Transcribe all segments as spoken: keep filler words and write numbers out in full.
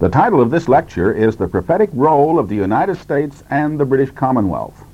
The title of this lecture is The Prophetic Role of the United States and the British Commonwealth.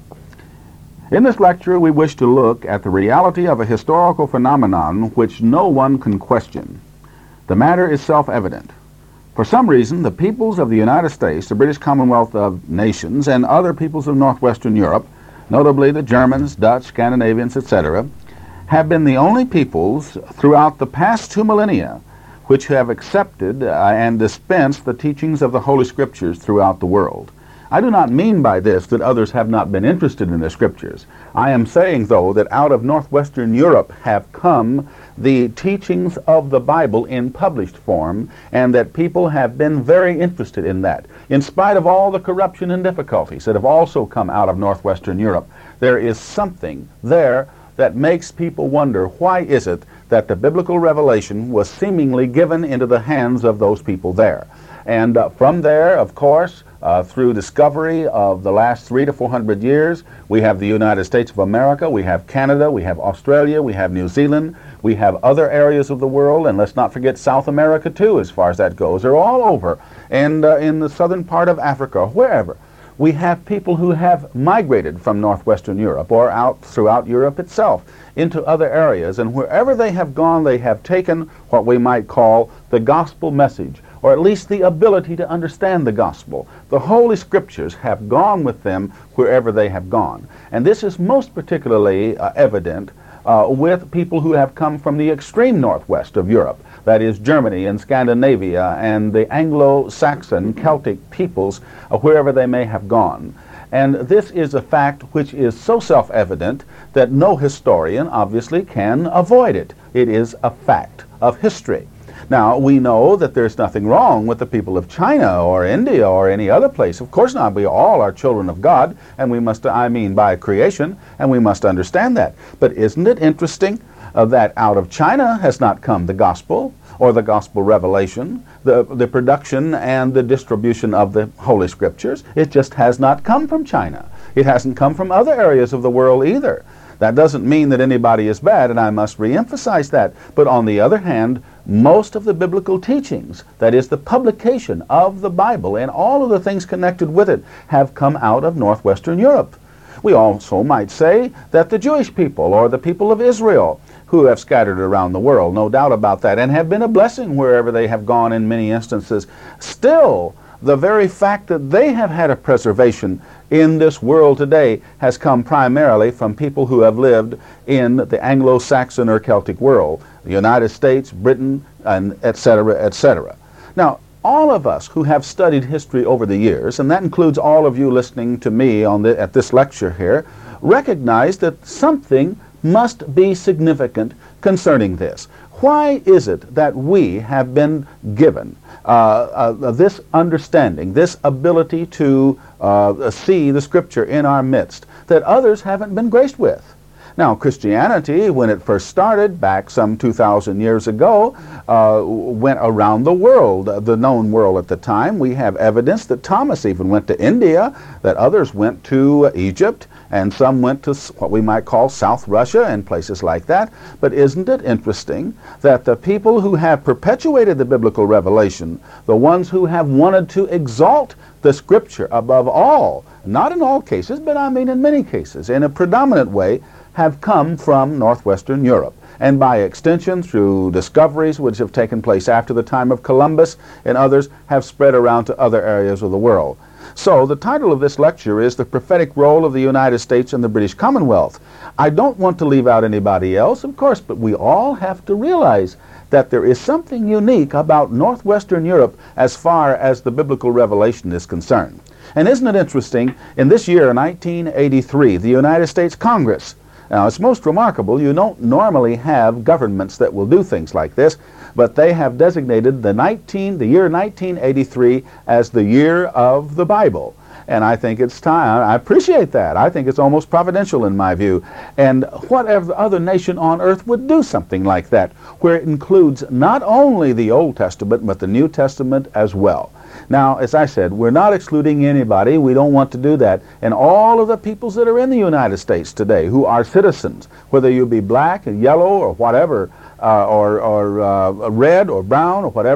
In this lecture, we wish to look at the reality of a historical phenomenon which no one can question. The matter is self-evident. For some reason, the peoples of the United States, the British Commonwealth of Nations, and other peoples of northwestern Europe, notably the Germans, Dutch, Scandinavians, et cetera, have been the only peoples throughout the past two millennia which have accepted uh, and dispensed the teachings of the Holy Scriptures throughout the world. I do not mean by this that others have not been interested in the Scriptures. I am saying, though, that out of northwestern Europe have come the teachings of the Bible in published form, and that people have been very interested in that. In spite of all the corruption and difficulties that have also come out of northwestern Europe, there is something there that makes people wonder, why is it that the biblical revelation was seemingly given into the hands of those people there? And uh, from there, of course, uh, through discovery of the last three to four hundred years, we have the United States of America, we have Canada, we have Australia, we have New Zealand, we have other areas of the world, and let's not forget South America too, as far as that goes. They're all over, and uh, in the southern part of Africa, wherever. We have people who have migrated from northwestern Europe or out throughout Europe itself into other areas, and wherever they have gone, they have taken what we might call the gospel message, or at least the ability to understand the gospel. The Holy Scriptures have gone with them wherever they have gone. And this is most particularly uh, evident uh, with people who have come from the extreme northwest of Europe. That is Germany and Scandinavia and the Anglo-Saxon Celtic peoples, uh, wherever they may have gone. And this is a fact which is so self-evident that no historian obviously can avoid it. It is a fact of history. Now, we know that there's nothing wrong with the people of China or India or any other place. Of course not. We all are children of God, and we must, I mean, by creation, and we must understand that. But isn't it interesting uh, that out of China has not come the gospel, or the gospel revelation, the, the production and the distribution of the Holy Scriptures? It just has not come from China. It hasn't come from other areas of the world either. That doesn't mean that anybody is bad, and I must reemphasize that. But on the other hand, most of the biblical teachings, that is the publication of the Bible and all of the things connected with it, have come out of northwestern Europe. We also might say that the Jewish people or the people of Israel, who have scattered around the world, no doubt about that, and have been a blessing wherever they have gone in many instances, still the very fact that they have had a preservation in this world today has come primarily from people who have lived in the Anglo-Saxon or Celtic world, the United States, Britain, and et cetera, et cetera. Now, all of us who have studied history over the years, and that includes all of you listening to me on the, at this lecture here, recognize that something must be significant concerning this. Why is it that we have been given uh, uh, this understanding, this ability to uh, see the Scripture in our midst that others haven't been graced with? Now, Christianity, when it first started back some two thousand years ago, uh, went around the world, the known world at the time. We have evidence that Thomas even went to India, that others went to Egypt, and some went to what we might call South Russia and places like that. But isn't it interesting that the people who have perpetuated the biblical revelation, the ones who have wanted to exalt the Scripture above all, not in all cases, but I mean in many cases, in a predominant way, have come from northwestern Europe, and by extension through discoveries which have taken place after the time of Columbus and others have spread around to other areas of the world. So the title of this lecture is The Prophetic Role of the United States and the British Commonwealth. I don't want to leave out anybody else, of course, but we all have to realize that there is something unique about northwestern Europe as far as the biblical revelation is concerned. And isn't it interesting, in this year, nineteen eighty-three, the United States Congress, now, it's most remarkable. You don't normally have governments that will do things like this, but they have designated the nineteen, the year nineteen eighty-three as the year of the Bible. And I think it's time. I appreciate that. I think it's almost providential in my view. And whatever other nation on earth would do something like that, where it includes not only the Old Testament, but the New Testament as well. Now, as I said, we're not excluding anybody. We don't want to do that. And all of the peoples that are in the United States today who are citizens, whether you be black and yellow or whatever, uh, or, or uh, red or brown or whatever,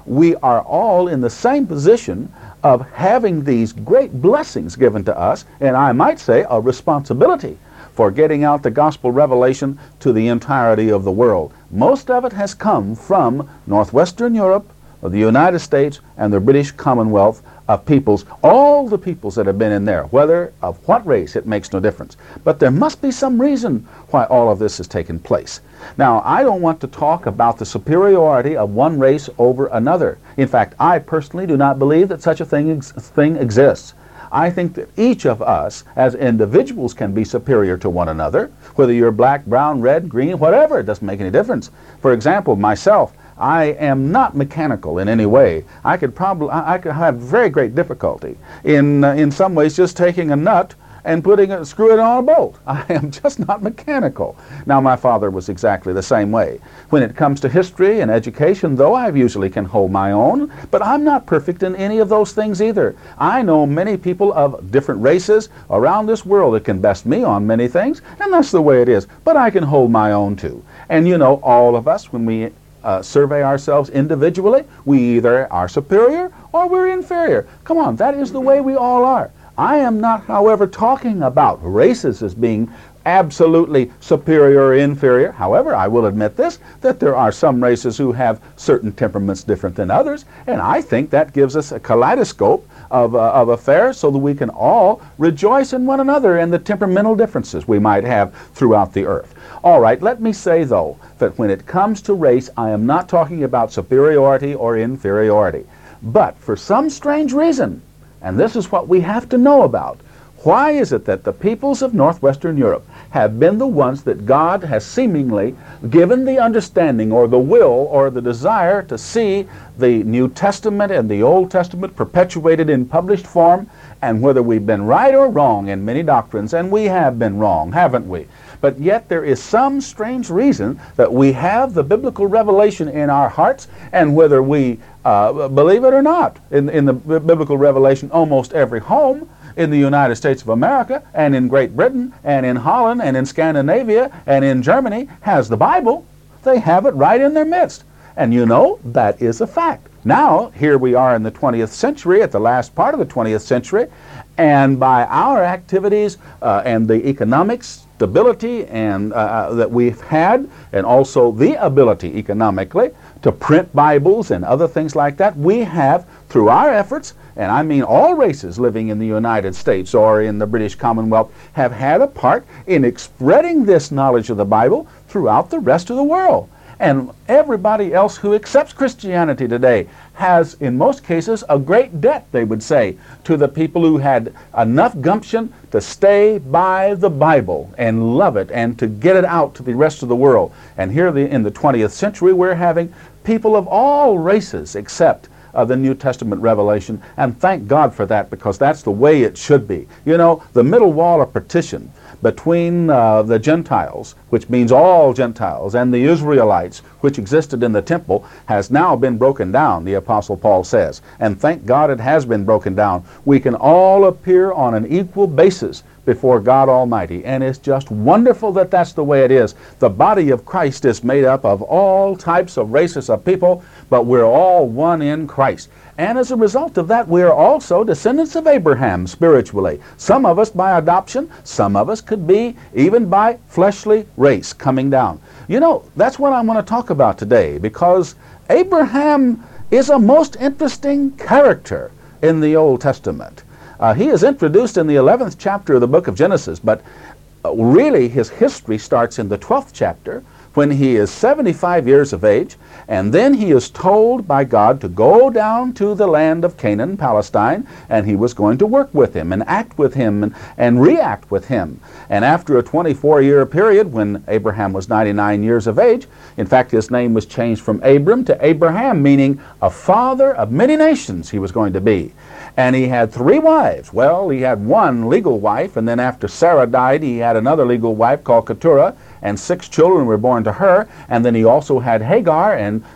we are all in the same position of having these great blessings given to us, and I might say a responsibility for getting out the gospel revelation to the entirety of the world. Most of it has come from Northwestern Europe, the United States, and the British Commonwealth of peoples, all the peoples that have been in there, whether of what race, it makes no difference. But there must be some reason why all of this has taken place. Now, I don't want to talk about the superiority of one race over another. In fact, I personally do not believe that such a thing, ex thing exists. I think that each of us as individuals can be superior to one another, whether you're black, brown, red, green, whatever, it doesn't make any difference. For example, myself, I am not mechanical in any way. I could probably, I, I could have very great difficulty in, uh, in some ways just taking a nut and putting it, screw it on a bolt. I am just not mechanical. Now, my father was exactly the same way. When it comes to history and education, though, I usually can hold my own, but I'm not perfect in any of those things either. I know many people of different races around this world that can best me on many things, and that's the way it is. But I can hold my own too. And you know, all of us, when we Uh, survey ourselves individually, we either are superior or we're inferior. Come on, that is the way we all are. I am not, however, talking about races as being absolutely superior or inferior. However, I will admit this, that there are some races who have certain temperaments different than others, and I think that gives us a kaleidoscope of, uh, of affairs so that we can all rejoice in one another and the temperamental differences we might have throughout the earth. All right, let me say, though, that when it comes to race, I am not talking about superiority or inferiority. But for some strange reason, and this is what we have to know about, why is it that the peoples of Northwestern Europe have been the ones that God has seemingly given the understanding or the will or the desire to see the New Testament and the Old Testament perpetuated in published form? And whether we've been right or wrong in many doctrines, and we have been wrong, haven't we? But yet there is some strange reason that we have the biblical revelation in our hearts, and whether we uh, believe it or not, in, in the biblical revelation, almost every home in the United States of America and in Great Britain and in Holland and in Scandinavia and in Germany has the Bible. They have it right in their midst. And you know, that is a fact. Now, here we are in the twentieth century, at the last part of the twentieth century, and by our activities uh, and the economic stability and uh, that we've had, and also the ability economically to print Bibles and other things like that, we have, through our efforts, and I mean all races living in the United States or in the British Commonwealth, have had a part in spreading this knowledge of the Bible throughout the rest of the world. And everybody else who accepts Christianity today has, in most cases, a great debt, they would say, to the people who had enough gumption to stay by the Bible and love it and to get it out to the rest of the world. And here the, in the twentieth century, we're having people of all races accept Uh, the New Testament revelation, and thank God for that, because that's the way it should be. You know, the middle wall of partition between uh, the Gentiles, which means all Gentiles, and the Israelites, which existed in the temple, has now been broken down, the Apostle Paul says. And thank God it has been broken down. We can all appear on an equal basis before God Almighty, and it's just wonderful that that's the way it is. The body of Christ is made up of all types of races of people, but we're all one in Christ. And as a result of that, we are also descendants of Abraham spiritually. Some of us by adoption, some of us could be even by fleshly race coming down. You know, that's what I'm going to talk about today, because Abraham is a most interesting character in the Old Testament. Uh, he is introduced in the eleventh chapter of the book of Genesis, but uh, really his history starts in the twelfth chapter, when he is seventy-five years of age, and then he is told by God to go down to the land of Canaan, Palestine, and he was going to work with him and act with him and, and react with him. And after a twenty-four year period, when Abraham was ninety-nine years of age, in fact his name was changed from Abram to Abraham, meaning a father of many nations he was going to be. And he had three wives. Well, he had one legal wife, and then after Sarah died, he had another legal wife called Keturah, and six children were born to her. And then he also had Hagar, and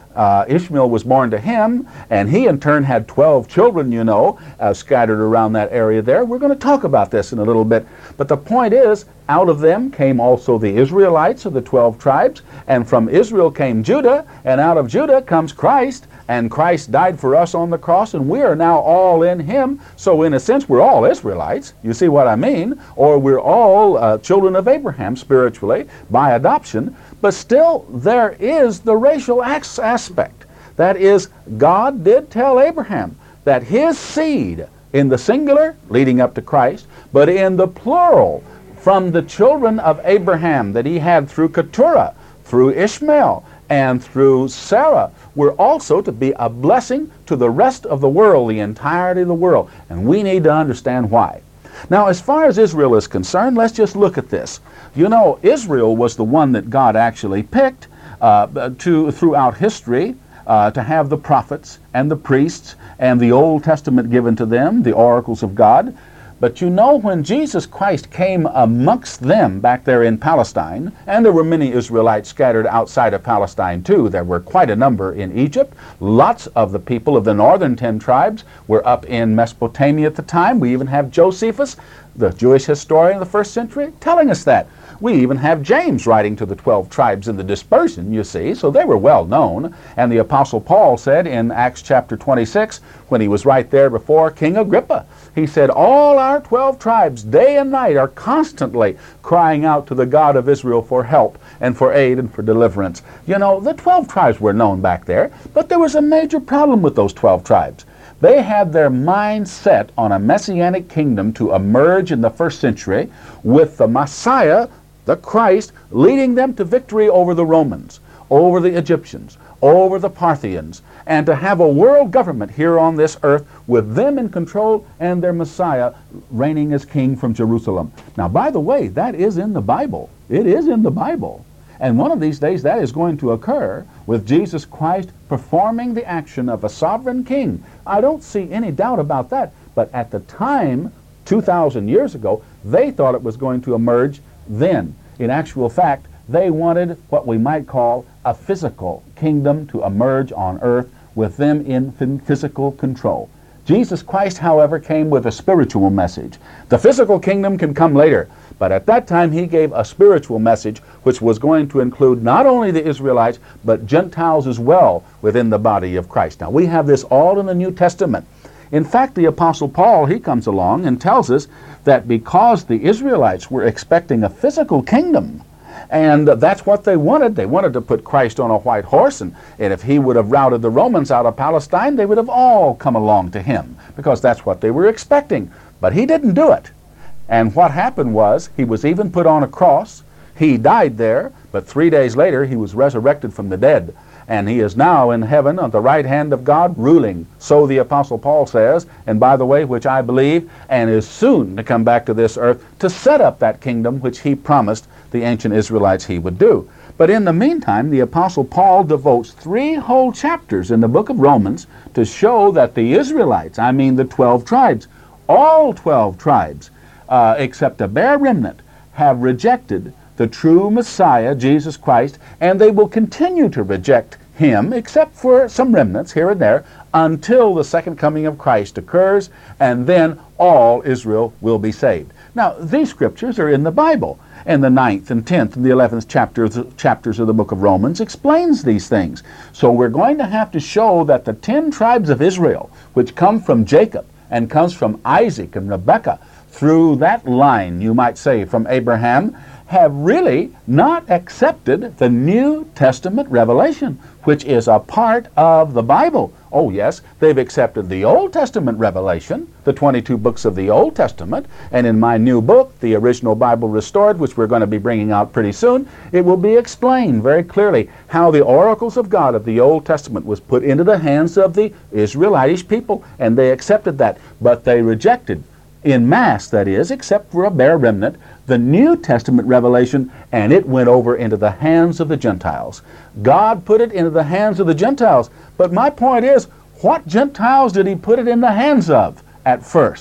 Uh, Ishmael was born to him, and he in turn had twelve children, you know, uh, scattered around that area there. We're going to talk about this in a little bit. But the point is, out of them came also the Israelites of the twelve tribes, and from Israel came Judah, and out of Judah comes Christ, and Christ died for us on the cross, and we are now all in him. So in a sense, we're all Israelites. You see what I mean? Or we're all uh, children of Abraham spiritually by adoption. But still, there is the racial aspect. That is, God did tell Abraham that his seed, in the singular, leading up to Christ, but in the plural, from the children of Abraham that he had through Keturah, through Ishmael, and through Sarah, were also to be a blessing to the rest of the world, the entirety of the world. And we need to understand why. Now, as far as Israel is concerned, let's just look at this. You know, Israel was the one that God actually picked uh, to throughout history uh, to have the prophets and the priests and the Old Testament given to them, the oracles of God. But you know, when Jesus Christ came amongst them back there in Palestine, and there were many Israelites scattered outside of Palestine too. There were quite a number in Egypt. Lots of the people of the northern ten tribes were up in Mesopotamia at the time. We even have Josephus, the Jewish historian of the first century, telling us that. We even have James writing to the twelve tribes in the dispersion, you see, so they were well known. And the Apostle Paul said in Acts chapter twenty-six, when he was right there before King Agrippa, he said, all our twelve tribes, day and night, are constantly crying out to the God of Israel for help and for aid and for deliverance. You know, the twelve tribes were known back there, but there was a major problem with those twelve tribes. They had their mind set on a messianic kingdom to emerge in the first century with the Messiah, the Christ, leading them to victory over the Romans, over the Egyptians, over the Parthians, and to have a world government here on this earth with them in control and their Messiah reigning as king from Jerusalem. Now, by the way, that is in the Bible. It is in the Bible. And one of these days that is going to occur with Jesus Christ performing the action of a sovereign king. I don't see any doubt about that. But at the time, two thousand years ago, they thought it was going to emerge then. In actual fact, they wanted what we might call a physical kingdom to emerge on earth with them in physical control. Jesus Christ, however, came with a spiritual message. The physical kingdom can come later, but at that time he gave a spiritual message which was going to include not only the Israelites, but Gentiles as well within the body of Christ. Now, we have this all in the New Testament. In fact, the Apostle Paul, he comes along and tells us that because the Israelites were expecting a physical kingdom, and that's what they wanted. They wanted to put Christ on a white horse, and, and if he would have routed the Romans out of Palestine, they would have all come along to him, because that's what they were expecting. But he didn't do it. And what happened was, he was even put on a cross. He died there, but three days later he was resurrected from the dead. And he is now in heaven on the right hand of God ruling. So the Apostle Paul says, and by the way, which I believe, and is soon to come back to this earth to set up that kingdom which he promised the ancient Israelites he would do. But in the meantime, the Apostle Paul devotes three whole chapters in the book of Romans to show that the Israelites, I mean the twelve tribes, all twelve tribes, uh, except a bare remnant, have rejected the true Messiah, Jesus Christ, and they will continue to reject him, except for some remnants here and there, until the second coming of Christ occurs, and then all Israel will be saved. Now, these scriptures are in the Bible, and the ninth and tenth and the eleventh chapters, chapters of the book of Romans explains these things. So we're going to have to show that the ten tribes of Israel, which come from Jacob and comes from Isaac and Rebekah, through that line, you might say, from Abraham, have really not accepted the New Testament revelation, which is a part of the Bible. Oh yes, they've accepted the Old Testament revelation, the twenty-two books of the Old Testament, and in my new book, The Original Bible Restored, which we're going to be bringing out pretty soon, it will be explained very clearly how the oracles of God of the Old Testament was put into the hands of the Israelitish people, and they accepted that, but they rejected, in mass that is, except for a bare remnant, the New Testament revelation, and it went over into the hands of the Gentiles. God put it into the hands of the Gentiles, but my point is, what Gentiles did he put it in the hands of at first?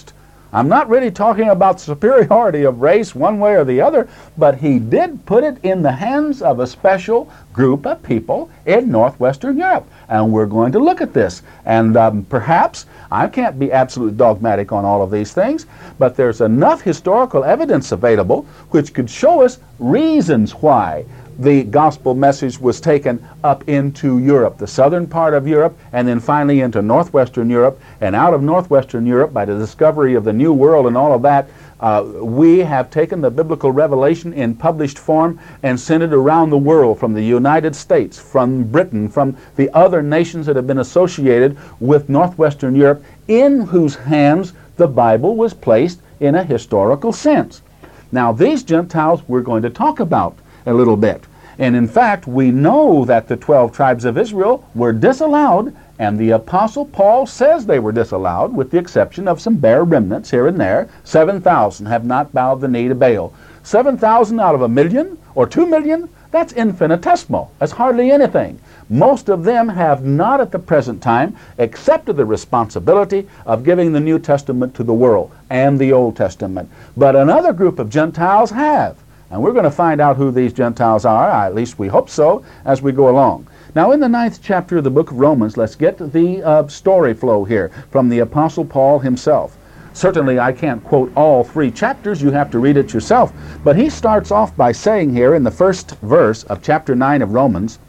I'm not really talking about superiority of race one way or the other, but he did put it in the hands of a special group of people in northwestern Europe. And we're going to look at this. And um, perhaps, I can't be absolutely dogmatic on all of these things, but there's enough historical evidence available which could show us reasons why the gospel message was taken up into Europe, the southern part of Europe, and then finally into northwestern Europe. And out of northwestern Europe, by the discovery of the New World and all of that, uh, we have taken the biblical revelation in published form and sent it around the world, from the United States, from Britain, from the other nations that have been associated with northwestern Europe, in whose hands the Bible was placed in a historical sense. Now, these Gentiles we're going to talk about a little bit. And in fact, we know that the twelve tribes of Israel were disallowed, and the Apostle Paul says they were disallowed, with the exception of some bare remnants here and there. seven thousand have not bowed the knee to Baal. seven thousand out of a million or two million, that's infinitesimal. That's hardly anything. Most of them have not at the present time accepted the responsibility of giving the New Testament to the world and the Old Testament. But another group of Gentiles have. And we're going to find out who these Gentiles are, at least we hope so, as we go along. Now, in the ninth chapter of the book of Romans, let's get the uh, story flow here from the Apostle Paul himself. Certainly, I can't quote all three chapters. You have to read it yourself. But he starts off by saying here in the first verse of chapter nine of Romans,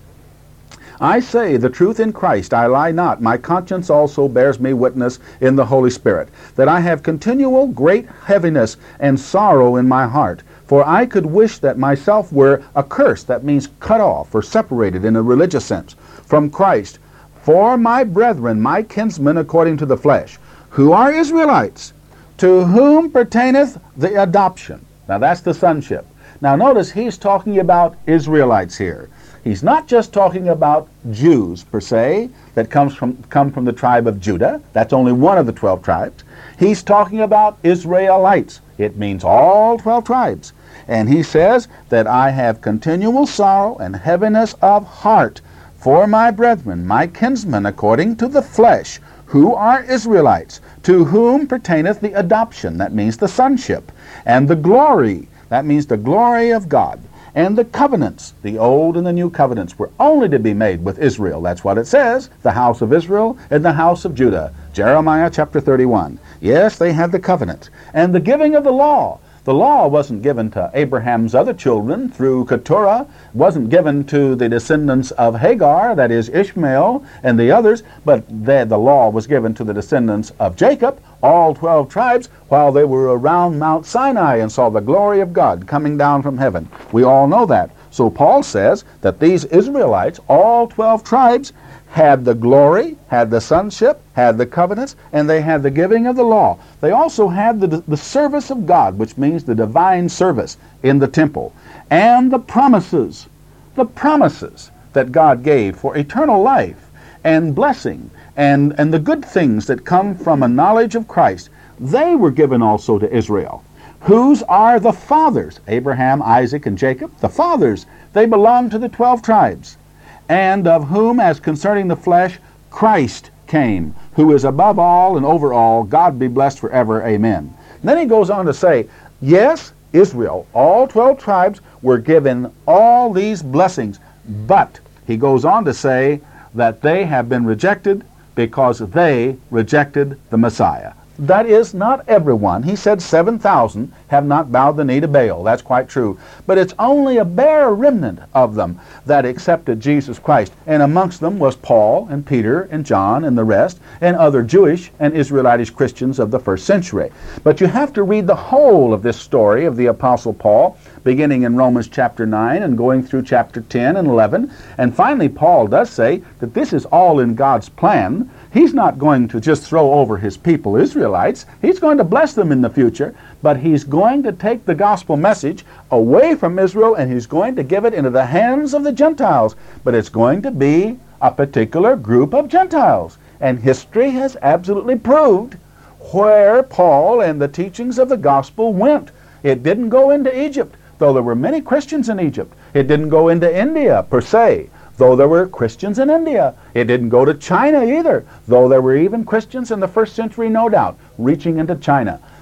I say the truth in Christ, I lie not. My conscience also bears me witness in the Holy Spirit, that I have continual great heaviness and sorrow in my heart. For I could wish that myself were accursed, that means cut off or separated in a religious sense, from Christ, for my brethren, my kinsmen according to the flesh, who are Israelites, to whom pertaineth the adoption. Now that's the sonship. Now notice he's talking about Israelites here. He's not just talking about Jews per se, that comes from, come from the tribe of Judah. That's only one of the twelve tribes. He's talking about Israelites. It means all twelve tribes. And he says that I have continual sorrow and heaviness of heart for my brethren, my kinsmen according to the flesh, who are Israelites, to whom pertaineth the adoption, that means the sonship, and the glory, that means the glory of God, and the covenants, the old and the new covenants, were only to be made with Israel. That's what it says, the house of Israel and the house of Judah. Jeremiah chapter thirty-one. Yes, they had the covenant. And the giving of the law. The law wasn't given to Abraham's other children through Keturah, wasn't given to the descendants of Hagar, that is Ishmael and the others, but the, the law was given to the descendants of Jacob, all twelve tribes, while they were around Mount Sinai and saw the glory of God coming down from heaven. We all know that. So Paul says that these Israelites, all twelve tribes, had the glory, had the sonship, had the covenants, and they had the giving of the law. They also had the, the service of God, which means the divine service in the temple, and the promises, the promises that God gave for eternal life and blessing and, and the good things that come from a knowledge of Christ. They were given also to Israel. Whose are the fathers? Abraham, Isaac, and Jacob. The fathers, they belong to the twelve tribes. And of whom, as concerning the flesh, Christ came, who is above all and over all. God be blessed forever. Amen. And then he goes on to say, yes, Israel, all twelve tribes, were given all these blessings, but he goes on to say that they have been rejected because they rejected the Messiah. That is, not everyone. He said seven thousand have not bowed the knee to Baal. That's quite true. But it's only a bare remnant of them that accepted Jesus Christ. And amongst them was Paul and Peter and John and the rest, and other Jewish and Israelitish Christians of the first century. But you have to read the whole of this story of the Apostle Paul, beginning in Romans chapter nine and going through chapter ten and eleven. And finally, Paul does say that this is all in God's plan. He's not going to just throw over his people, Israelites. He's going to bless them in the future, but he's going to take the gospel message away from Israel and he's going to give it into the hands of the Gentiles. But it's going to be a particular group of Gentiles. And history has absolutely proved where Paul and the teachings of the gospel went. It didn't go into Egypt, though there were many Christians in Egypt. It didn't go into India per se, though there were Christians in India. It didn't go to China either, though there were even Christians in the first century, no doubt, reaching into China.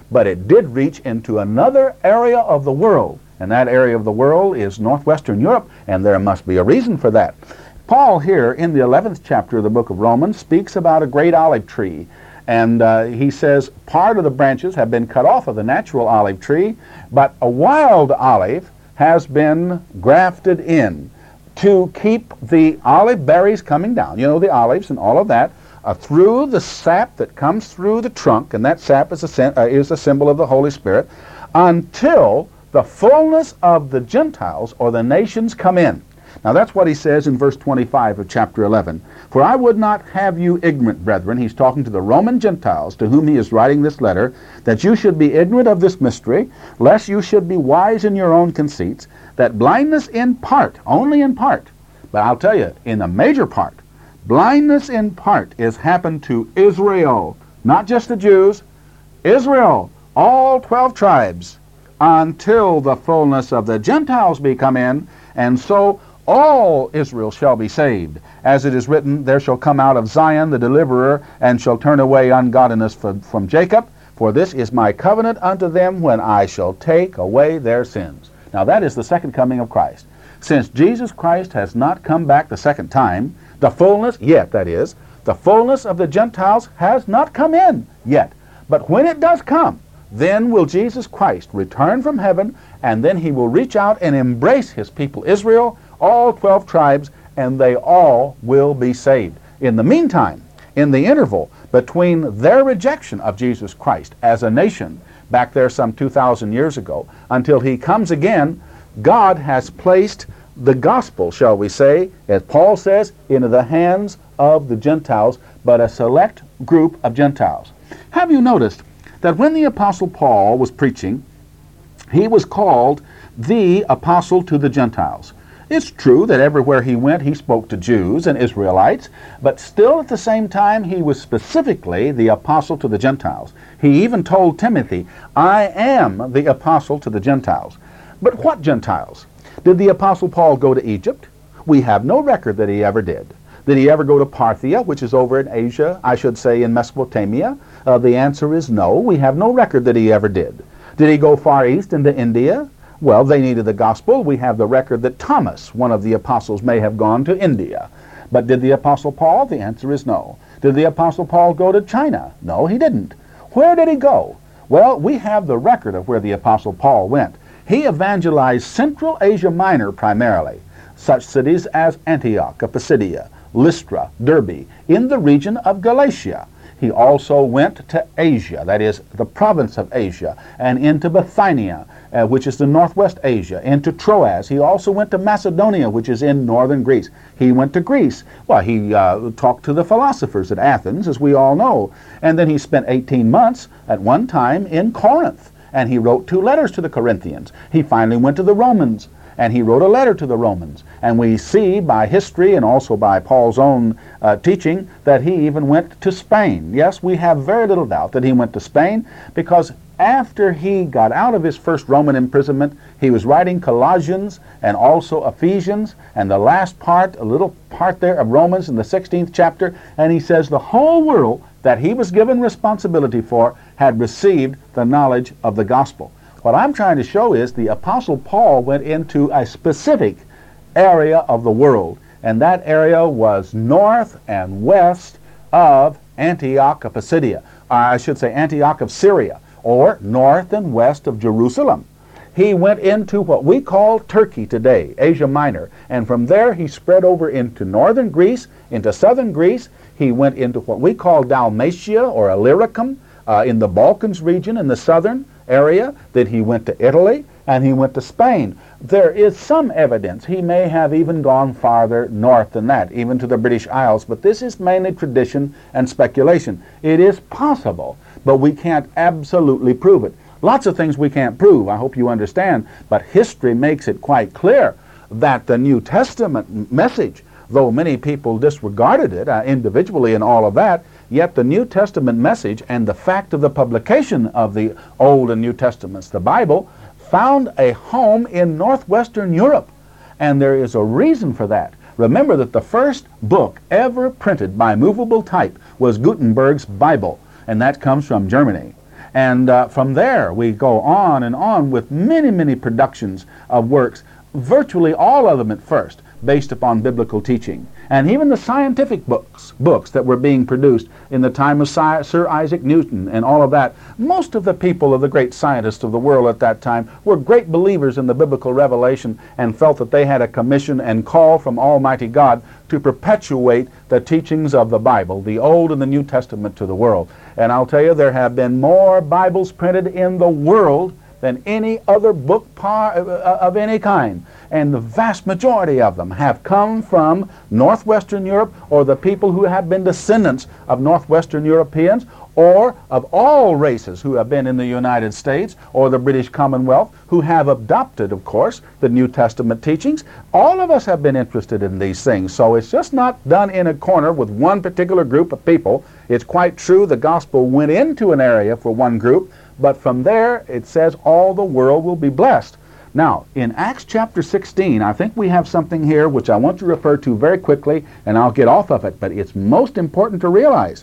but it did reach into another area of the world, and that area of the world is northwestern Europe, and there must be a reason for that. Paul here in the eleventh chapter of the book of Romans speaks about a great olive tree, and uh, he says part of the branches have been cut off of the natural olive tree, but a wild olive has been grafted in to keep the olive berries coming down, you know, the olives and all of that, uh, through the sap that comes through the trunk, and that sap is a, uh, is a symbol of the Holy Spirit, until the fullness of the Gentiles or the nations come in. Now that's what he says in verse twenty-five of chapter eleven. For I would not have you ignorant, brethren, he's talking to the Roman Gentiles to whom he is writing this letter, that you should be ignorant of this mystery, lest you should be wise in your own conceits, that blindness in part, only in part, but I'll tell you, in the major part, blindness in part is happened to Israel, not just the Jews, Israel, all twelve tribes, until the fullness of the Gentiles be come in, and so all Israel shall be saved. As it is written, there shall come out of Zion the deliverer, and shall turn away ungodliness from, from Jacob. For this is my covenant unto them, when I shall take away their sins. Now that is the second coming of Christ. Since Jesus Christ has not come back the second time, the fullness, yet that is, the fullness of the Gentiles has not come in yet. But when it does come, then will Jesus Christ return from heaven, and then he will reach out and embrace his people Israel, all twelve tribes, and they all will be saved. In the meantime, in the interval between their rejection of Jesus Christ as a nation back there some two thousand years ago until he comes again, God has placed the gospel, shall we say, as Paul says, into the hands of the Gentiles, but a select group of Gentiles. Have you noticed that when the Apostle Paul was preaching, he was called the apostle to the Gentiles? It's true that everywhere he went he spoke to Jews and Israelites, but still at the same time he was specifically the apostle to the Gentiles. He even told Timothy, I am the apostle to the Gentiles. But what Gentiles? Did the Apostle Paul go to Egypt? We have no record that he ever did. Did he ever go to Parthia, which is over in Asia, I should say in Mesopotamia? Uh, the answer is no. We have no record that he ever did. Did he go far east into India? Well, they needed the gospel. We have the record that Thomas, one of the apostles, may have gone to India. But did the Apostle Paul? The answer is no. Did the Apostle Paul go to China? No, he didn't. Where did he go? Well, we have the record of where the Apostle Paul went. He evangelized Central Asia Minor primarily, such cities as Antioch of Pisidia, Lystra, Derbe, in the region of Galatia. He also went to Asia, that is, the province of Asia, and into Bithynia, uh, which is the northwest Asia, into Troas. He also went to Macedonia, which is in northern Greece. He went to Greece. Well, he uh, talked to the philosophers at Athens, as we all know. And then he spent eighteen months at one time in Corinth, and he wrote two letters to the Corinthians. He finally went to the Romans, and he wrote a letter to the Romans. And we see by history and also by Paul's own uh, teaching that he even went to Spain. Yes, we have very little doubt that he went to Spain, because after he got out of his first Roman imprisonment, he was writing Colossians and also Ephesians, and the last part, a little part there of Romans in the sixteenth chapter, and he says the whole world that he was given responsibility for had received the knowledge of the gospel. What I'm trying to show is the Apostle Paul went into a specific area of the world, and that area was north and west of Antioch of Pisidia, or I should say Antioch of Syria, or north and west of Jerusalem. He went into what we call Turkey today, Asia Minor, and from there he spread over into northern Greece, into southern Greece. He went into what we call Dalmatia or Illyricum, uh, in the Balkans region in the southern area. Then he went to Italy, and he went to Spain. There is some evidence he may have even gone farther north than that, even to the British Isles, but this is mainly tradition and speculation. It is possible, but we can't absolutely prove it. Lots of things we can't prove, I hope you understand, but history makes it quite clear that the New Testament message, though many people disregarded it uh, individually and all of that, yet the New Testament message and the fact of the publication of the Old and New Testaments, the Bible, found a home in northwestern Europe. And there is a reason for that. Remember that the first book ever printed by movable type was Gutenberg's Bible, and that comes from Germany. And uh, from there, we go on and on with many, many productions of works, virtually all of them at first, based upon biblical teaching. And even the scientific books, books that were being produced in the time of Sir Isaac Newton and all of that, most of the people of the great scientists of the world at that time were great believers in the biblical revelation and felt that they had a commission and call from Almighty God to perpetuate the teachings of the Bible, the Old and the New Testament, to the world. And I'll tell you, there have been more Bibles printed in the world than any other book par of any kind. And the vast majority of them have come from Northwestern Europe, or the people who have been descendants of Northwestern Europeans, or of all races who have been in the United States or the British Commonwealth, who have adopted, of course, the New Testament teachings. All of us have been interested in these things. So it's just not done in a corner with one particular group of people. It's quite true the gospel went into an area for one group, but from there it says all the world will be blessed. Now, in Acts chapter sixteen, I think we have something here which I want to refer to very quickly, and I'll get off of it, but it's most important to realize.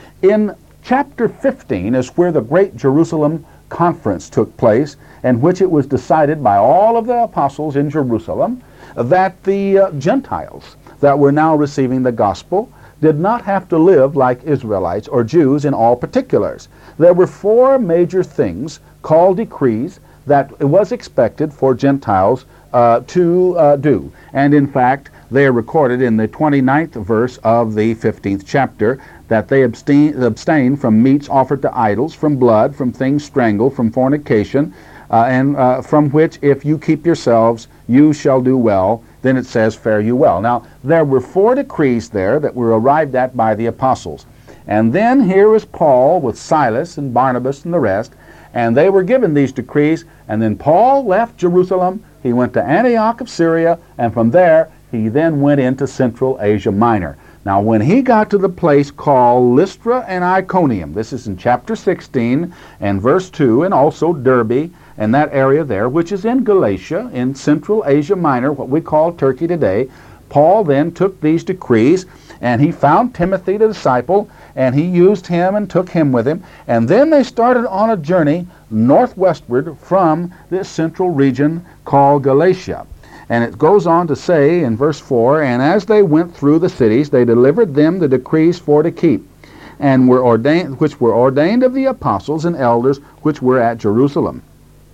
In chapter fifteen is where the Great Jerusalem Conference took place, in which it was decided by all of the apostles in Jerusalem that the uh, Gentiles that were now receiving the gospel did not have to live like Israelites or Jews in all particulars. There were four major things called decrees that it was expected for Gentiles uh, to uh, do. And in fact, they are recorded in the twenty-ninth verse of the fifteenth chapter, that they abstain, abstain from meats offered to idols, from blood, from things strangled, from fornication, uh, and uh, from which if you keep yourselves, you shall do well. Then it says, fare you well. Now, there were four decrees there that were arrived at by the apostles. And then here is Paul with Silas and Barnabas and the rest, and they were given these decrees, and then Paul left Jerusalem, he went to Antioch of Syria, and from there he then went into Central Asia Minor. Now when he got to the place called Lystra and Iconium, this is in chapter sixteen and verse two, and also Derbe and that area there, which is in Galatia, in Central Asia Minor, what we call Turkey today, Paul then took these decrees, and he found Timothy the disciple, and he used him and took him with him, and then they started on a journey northwestward from this central region called Galatia. And it goes on to say in verse four, and as they went through the cities, they delivered them the decrees for to keep, and were ordained, which were ordained of the apostles and elders which were at Jerusalem.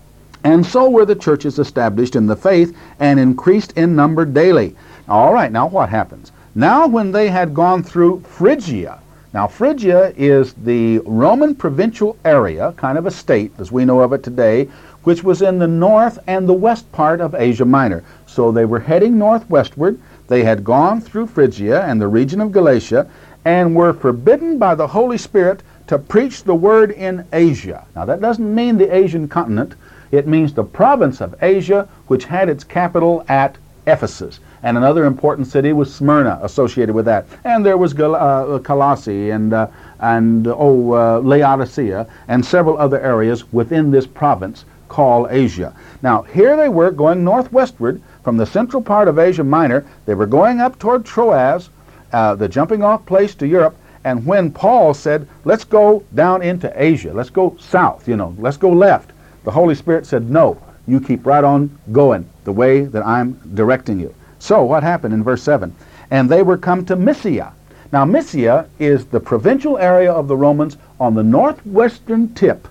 And so were the churches established in the faith and increased in number daily. All right, now what happens? Now when they had gone through Phrygia, now Phrygia is the Roman provincial area, kind of a state as we know of it today, which was in the north and the west part of Asia Minor. So they were heading northwestward. They had gone through Phrygia and the region of Galatia and were forbidden by the Holy Spirit to preach the word in Asia. Now that doesn't mean the Asian continent. It means the province of Asia, which had its capital at Ephesus. And another important city was Smyrna, associated with that. And there was Gal uh, Colossae and, uh, and oh, uh, Laodicea, and several other areas within this province called Asia. Now, here they were going northwestward from the central part of Asia Minor. They were going up toward Troas, uh, the jumping off place to Europe. And when Paul said, let's go down into Asia, let's go south, you know, let's go left, the Holy Spirit said, no, you keep right on going the way that I'm directing you. So what happened in verse seven? And they were come to Mysia. Now Mysia is the provincial area of the Romans on the northwestern tip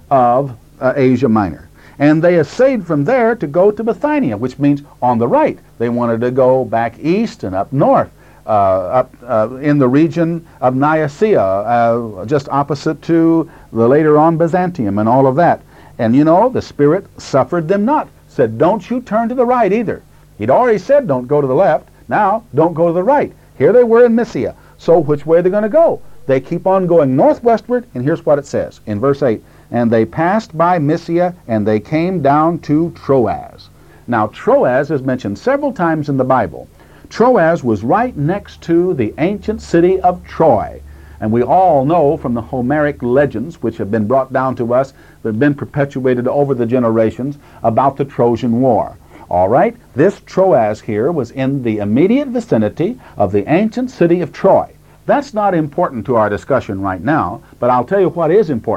of uh, Asia Minor. And they essayed from there to go to Bithynia, which means on the right. They wanted to go back east and up north, uh, up uh, in the region of Nicaea, uh, just opposite to the later on Byzantium and all of that. And you know, the Spirit suffered them not. Said, don't you turn to the right either. He'd already said don't go to the left. Now, don't go to the right. Here they were in Mysia. So which way are they going to go? They keep on going northwestward, and here's what it says in verse eight. And they passed by Mysia, and they came down to Troas. Now, Troas is mentioned several times in the Bible. Troas was right next to the ancient city of Troy. And we all know from the Homeric legends, which have been brought down to us, that have been perpetuated over the generations, about the Trojan War. All right, this Troas here was in the immediate vicinity of the ancient city of Troy. That's not important to our discussion right now, but I'll tell you what is important.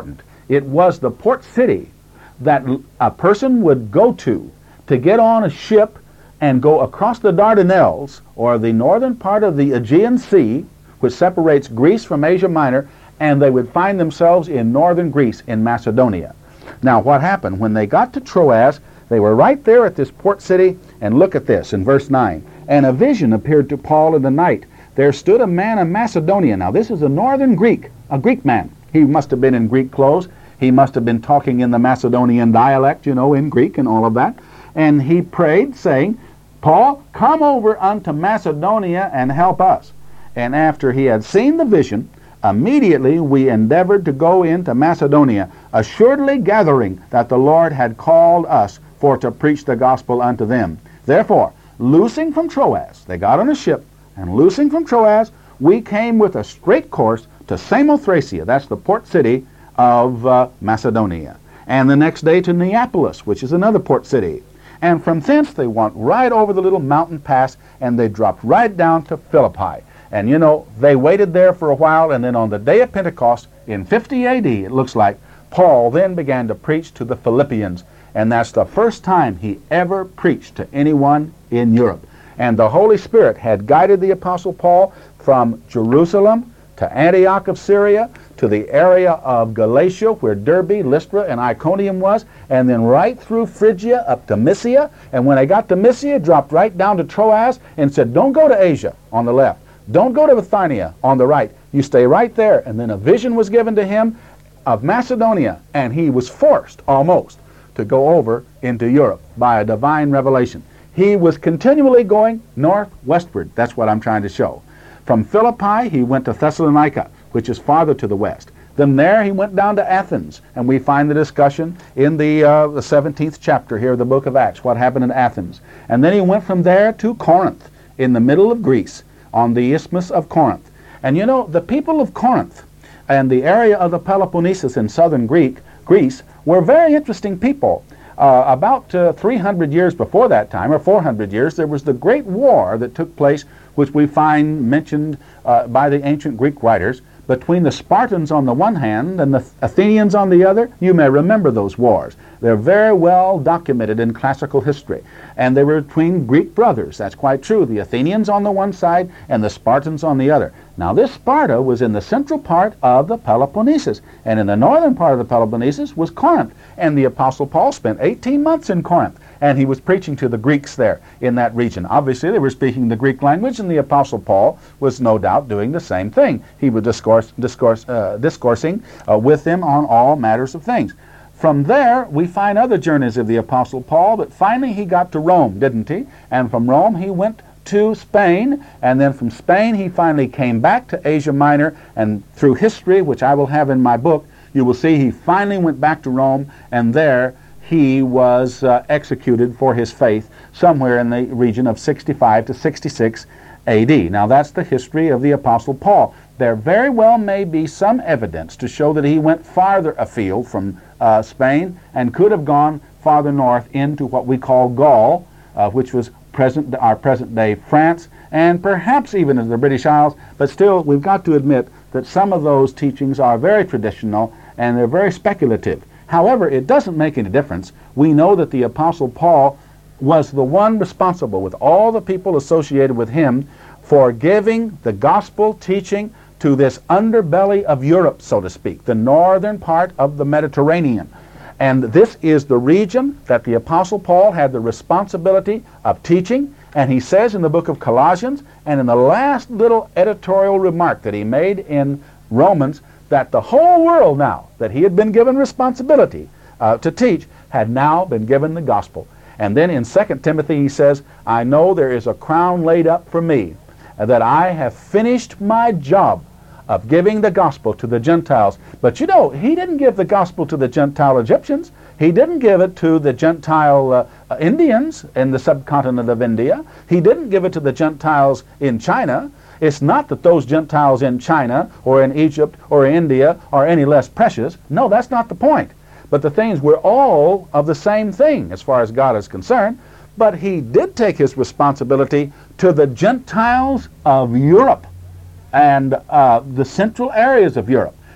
It was the port city that a person would go to to get on a ship and go across the Dardanelles, or the northern part of the Aegean Sea, which separates Greece from Asia Minor, and they would find themselves in northern Greece, in Macedonia. Now, what happened? When they got to Troas, they were right there at this port city, and look at this in verse nine. And a vision appeared to Paul in the night. There stood a man of Macedonia. Now, this is a northern Greek, a Greek man. He must have been in Greek clothes. He must have been talking in the Macedonian dialect, you know, in Greek and all of that. And he prayed, saying, Paul, come over unto Macedonia and help us. And after he had seen the vision, immediately we endeavored to go into Macedonia, assuredly gathering that the Lord had called us for to preach the gospel unto them. Therefore, loosing from Troas, they got on a ship, and loosing from Troas, we came with a straight course to Samothracia, that's the port city of uh, Macedonia. And the next day to Neapolis, which is another port city. And from thence they went right over the little mountain pass, and they dropped right down to Philippi. And you know, they waited there for a while, and then on the day of Pentecost, in fifty A D, it looks like, Paul then began to preach to the Philippians. And that's the first time he ever preached to anyone in Europe. And the Holy Spirit had guided the Apostle Paul from Jerusalem to Antioch of Syria, to the area of Galatia, where Derbe, Lystra, and Iconium was, and then right through Phrygia up to Mysia. And when they got to Mysia, dropped right down to Troas and said, don't go to Asia on the left. Don't go to Bithynia on the right. You stay right there. And then a vision was given to him of Macedonia, and he was forced almost to go over into Europe by a divine revelation. He was continually going northwestward. That's what I'm trying to show. From Philippi, he went to Thessalonica, which is farther to the west. Then there he went down to Athens, and we find the discussion in the, uh, the seventeenth chapter here of the book of Acts, what happened in Athens. And then he went from there to Corinth, in the middle of Greece, on the Isthmus of Corinth. And you know, the people of Corinth and the area of the Peloponnesus in southern Greek, Greece were very interesting people. Uh, about uh, three hundred years before that time, or four hundred years, there was the great war that took place, which we find mentioned uh, by the ancient Greek writers, between the Spartans on the one hand and the Athenians on the other. You may remember those wars. They're very well documented in classical history. And they were between Greek brothers. That's quite true. The Athenians on the one side and the Spartans on the other. Now this Sparta was in the central part of the Peloponnesus. And in the northern part of the Peloponnesus was Corinth. And the Apostle Paul spent eighteen months in Corinth. And he was preaching to the Greeks there in that region. Obviously, they were speaking the Greek language, and the Apostle Paul was no doubt doing the same thing. He was discourse, discourse, uh, discoursing uh, with them on all matters of things. From there, we find other journeys of the Apostle Paul, but finally he got to Rome, didn't he? And from Rome, he went to Spain, and then from Spain, he finally came back to Asia Minor, and through history, which I will have in my book, you will see he finally went back to Rome, and there he was uh, executed for his faith somewhere in the region of sixty-five to sixty-six A D. Now that's the history of the Apostle Paul. There very well may be some evidence to show that he went farther afield from uh, Spain and could have gone farther north into what we call Gaul, uh, which was present our present-day France, and perhaps even into the British Isles. But still, we've got to admit that some of those teachings are very traditional and they're very speculative. However, it doesn't make any difference. We know that the Apostle Paul was the one responsible with all the people associated with him for giving the gospel teaching to this underbelly of Europe, so to speak, the northern part of the Mediterranean. And this is the region that the Apostle Paul had the responsibility of teaching. And he says in the book of Colossians, and in the last little editorial remark that he made in Romans, that the whole world now, that he had been given responsibility uh, to teach, had now been given the gospel. And then in Second Timothy he says, I know there is a crown laid up for me, uh, that I have finished my job of giving the gospel to the Gentiles. But you know, he didn't give the gospel to the Gentile Egyptians. He didn't give it to the Gentile uh, uh, Indians in the subcontinent of India. He didn't give it to the Gentiles in China. It's not that those Gentiles in China or in Egypt or India are any less precious. No, that's not the point. But the things, we're all of the same thing as far as God is concerned. But he did take his responsibility to the Gentiles of Europe and uh, the central areas of Europe.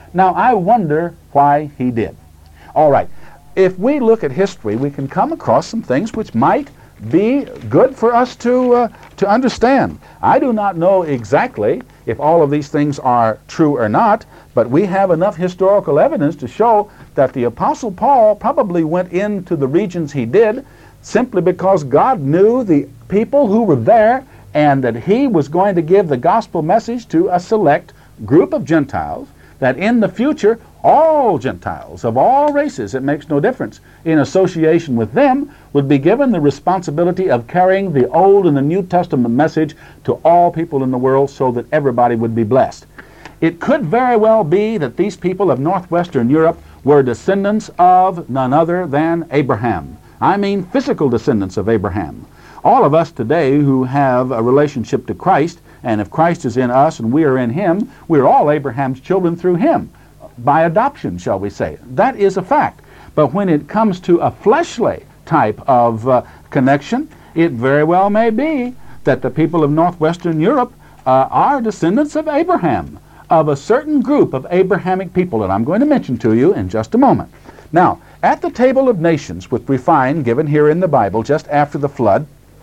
Now, I wonder why he did. All right, if we look at history, we can come across some things which might be good for us to, uh, to understand. I do not know exactly if all of these things are true or not, but we have enough historical evidence to show that the Apostle Paul probably went into the regions he did simply because God knew the people who were there and that he was going to give the gospel message to a select group of Gentiles, that in the future all Gentiles of all races, it makes no difference, in association with them would be given the responsibility of carrying the Old and the New Testament message to all people in the world so that everybody would be blessed. It could very well be that these people of northwestern Europe were descendants of none other than Abraham. I mean physical descendants of Abraham. All of us today who have a relationship to Christ, and if Christ is in us and we are in him, we're all Abraham's children through him, by adoption, shall we say. That is a fact. But when it comes to a fleshly type of uh, connection, it very well may be that the people of northwestern Europe uh, are descendants of Abraham, of a certain group of Abrahamic people that I'm going to mention to you in just a moment. Now, at the table of nations, which we find given here in the Bible just after the flood,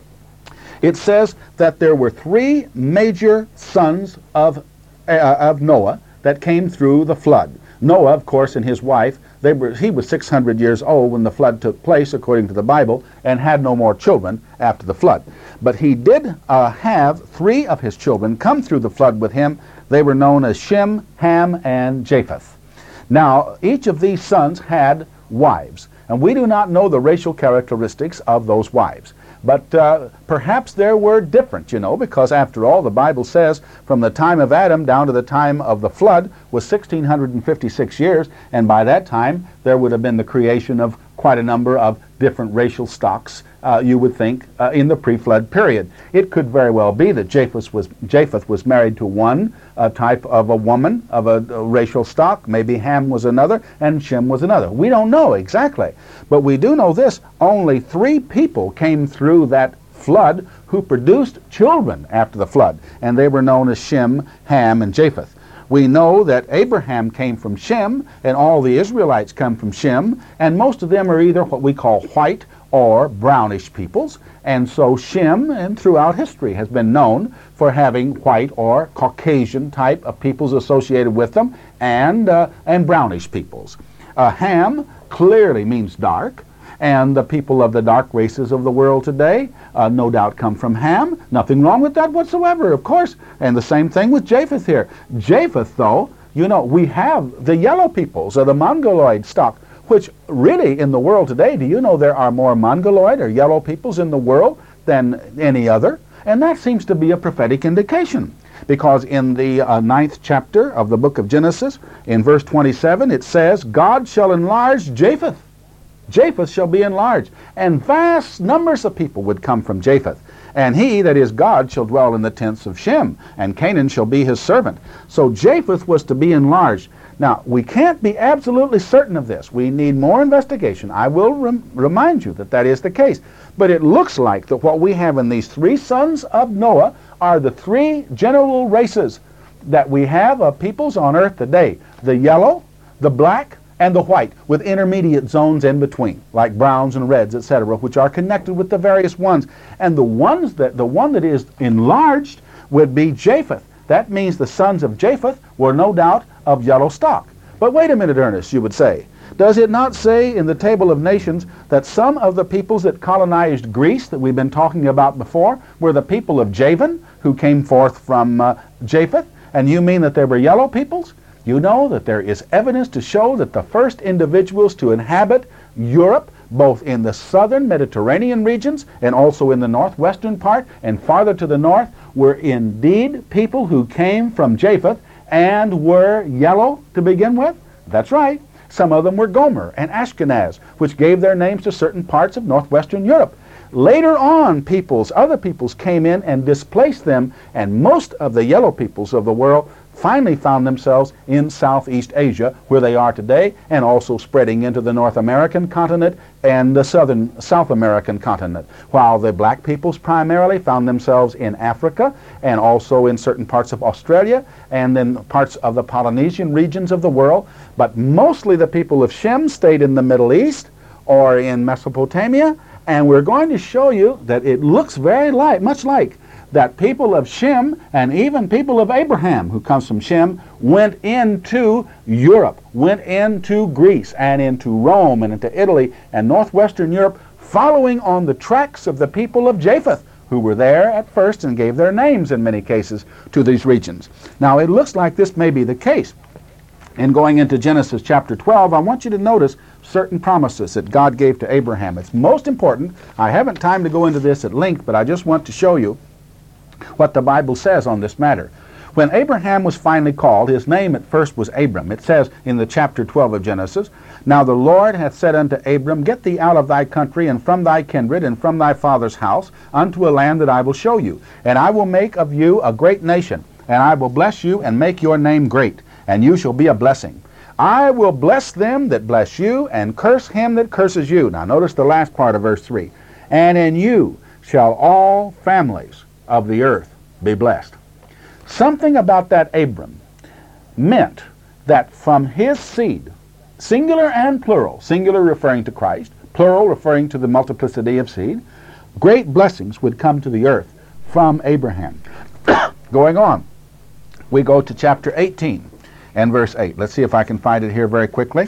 it says that there were three major sons of, uh, of Noah that came through the flood. Noah, of course, and his wife, they were, he was six hundred years old when the flood took place, according to the Bible, and had no more children after the flood. But he did uh, have three of his children come through the flood with him. They were known as Shem, Ham, and Japheth. Now, each of these sons had wives, and we do not know the racial characteristics of those wives. But uh, perhaps there were different, you know, because after all, the Bible says from the time of Adam down to the time of the flood was one thousand six hundred fifty-six years, and by that time there would have been the creation of quite a number of different racial stocks, uh, you would think, uh, in the pre-flood period. It could very well be that Japheth was, Japheth was married to one uh, type of a woman of a, a racial stock. Maybe Ham was another, and Shem was another. We don't know exactly. But we do know this: only three people came through that flood who produced children after the flood, and they were known as Shem, Ham, and Japheth. We know that Abraham came from Shem, and all the Israelites come from Shem, and most of them are either what we call white or brownish peoples, and so Shem, and throughout history, has been known for having white or Caucasian type of peoples associated with them, and, uh, and brownish peoples. Uh, Ham clearly means dark, and the people of the dark races of the world today uh, no doubt come from Ham. Nothing wrong with that whatsoever, of course. And the same thing with Japheth here. Japheth, though, you know, we have the yellow peoples, or the Mongoloid stock, which really in the world today, do you know there are more Mongoloid or yellow peoples in the world than any other? And that seems to be a prophetic indication, because in the uh, ninth chapter of the book of Genesis, in verse twenty-seven, it says, God shall enlarge Japheth. Japheth shall be enlarged, and vast numbers of people would come from Japheth. And he, that is God, shall dwell in the tents of Shem, and Canaan shall be his servant. So Japheth was to be enlarged. Now, we can't be absolutely certain of this. We need more investigation. I will rem remind you that that is the case. But it looks like that what we have in these three sons of Noah are the three general races that we have of peoples on earth today: the yellow, the black, and the white, with intermediate zones in between, like browns and reds, et cetera, which are connected with the various ones. And the ones that the one that is enlarged would be Japheth. That means the sons of Japheth were no doubt of yellow stock. But wait a minute, Ernest, you would say, does it not say in the Table of Nations that some of the peoples that colonized Greece that we've been talking about before were the people of Javan, who came forth from uh, Japheth? And you mean that they were yellow peoples? You know that there is evidence to show that the first individuals to inhabit Europe, both in the southern Mediterranean regions and also in the northwestern part and farther to the north, were indeed people who came from Japheth and were yellow to begin with. That's right. Some of them were Gomer and Ashkenaz, which gave their names to certain parts of northwestern Europe. Later on, peoples, other peoples came in and displaced them, and most of the yellow peoples of the world finally found themselves in Southeast Asia, where they are today, and also spreading into the North American continent and the Southern South American continent, while the black peoples primarily found themselves in Africa and also in certain parts of Australia and then parts of the Polynesian regions of the world. But mostly the people of Shem stayed in the Middle East or in Mesopotamia, and we're going to show you that it looks very like, much like that people of Shem and even people of Abraham, who comes from Shem, went into Europe, went into Greece and into Rome and into Italy and northwestern Europe, following on the tracks of the people of Japheth, who were there at first and gave their names in many cases to these regions. Now it looks like this may be the case. In going into Genesis chapter twelve, I want you to notice certain promises that God gave to Abraham. It's most important. I haven't time to go into this at length, but I just want to show you what the Bible says on this matter. When Abraham was finally called, his name at first was Abram. It says in the chapter twelve of Genesis, "Now the Lord hath said unto Abram, Get thee out of thy country, and from thy kindred, and from thy father's house, unto a land that I will show you. And I will make of you a great nation, and I will bless you, and make your name great, and you shall be a blessing. I will bless them that bless you, and curse him that curses you." Now notice the last part of verse three. "And in you shall all families of the earth be blessed." Something about that Abram meant that from his seed, singular and plural, singular referring to Christ, plural referring to the multiplicity of seed, great blessings would come to the earth from Abraham. Going on, we go to chapter eighteen and verse eight. Let's see if I can find it here very quickly.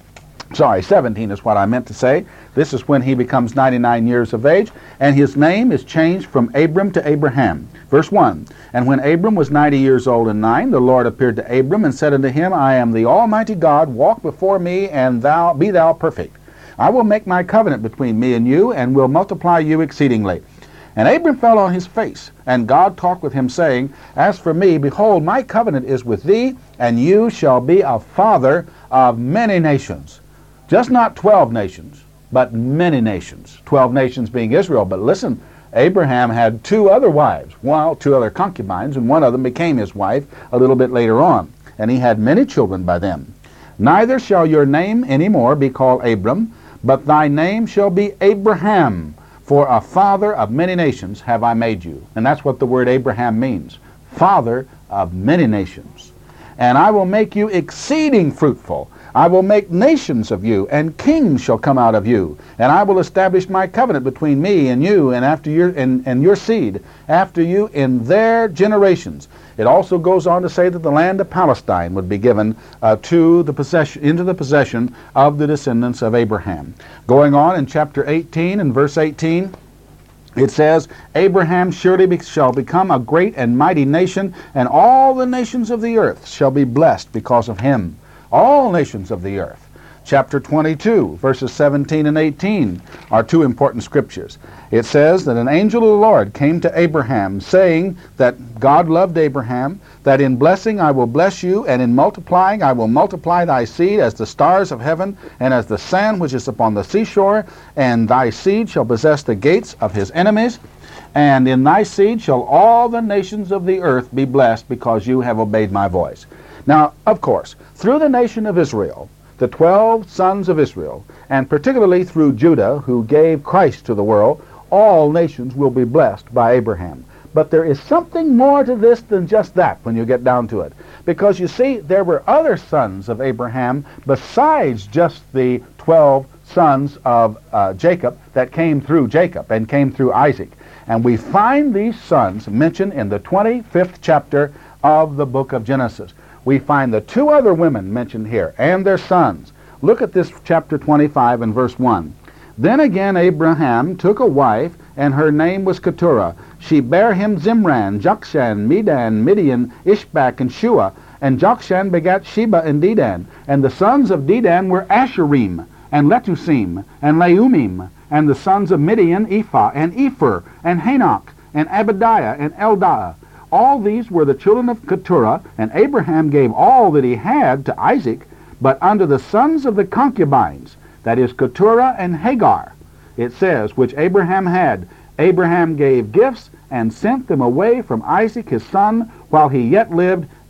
Sorry, seventeen is what I meant to say. This is when he becomes ninety-nine years of age, and his name is changed from Abram to Abraham. Verse one, "And when Abram was ninety years old and nine, the Lord appeared to Abram and said unto him, I am the Almighty God, walk before me, and thou be thou perfect. I will make my covenant between me and you, and will multiply you exceedingly. And Abram fell on his face, and God talked with him, saying, As for me, behold, my covenant is with thee, and you shall be a father of many nations." Just not twelve nations, but many nations. Twelve nations being Israel. But listen, Abraham had two other wives, well, two other concubines, and one of them became his wife a little bit later on. And he had many children by them. "Neither shall your name any more be called Abram, but thy name shall be Abraham, for a father of many nations have I made you." And that's what the word Abraham means, father of many nations. "And I will make you exceeding fruitful. I will make nations of you, and kings shall come out of you. And I will establish my covenant between me and you, and after your and, and your seed after you in their generations." It also goes on to say that the land of Palestine would be given uh, to the possession into the possession of the descendants of Abraham. Going on in chapter eighteen and verse eighteen, it says, "Abraham surely be, shall become a great and mighty nation, and all the nations of the earth shall be blessed because of him." All nations of the earth. Chapter twenty-two, verses seventeen and eighteen are two important scriptures. It says that an angel of the Lord came to Abraham, saying that God loved Abraham, that in blessing I will bless you, and in multiplying I will multiply thy seed as the stars of heaven, and as the sand which is upon the seashore, and thy seed shall possess the gates of his enemies, and in thy seed shall all the nations of the earth be blessed, because you have obeyed my voice. Now, of course, through the nation of Israel, the twelve sons of Israel, and particularly through Judah, who gave Christ to the world, all nations will be blessed by Abraham. But there is something more to this than just that when you get down to it. Because you see, there were other sons of Abraham besides just the twelve sons of uh, Jacob that came through Jacob and came through Isaac. And we find these sons mentioned in the twenty-fifth chapter of the book of Genesis. We find the two other women mentioned here and their sons. Look at this chapter twenty-five and verse one. "Then again Abraham took a wife, and her name was Keturah. She bare him Zimran, Jokshan, Medan, Midian, Ishbak, and Shua. And Jokshan begat Sheba and Dedan. And the sons of Dedan were Asherim, and Letusim, and Leumim. And the sons of Midian, Ephah, and Epher, and Hanok, and Abadiah, and Eldah. All these were the children of Keturah, and Abraham gave all that he had to Isaac. But unto the sons of the concubines, that is Keturah and Hagar, it says, which Abraham had, Abraham gave gifts, and sent them away from Isaac his son, while he yet lived,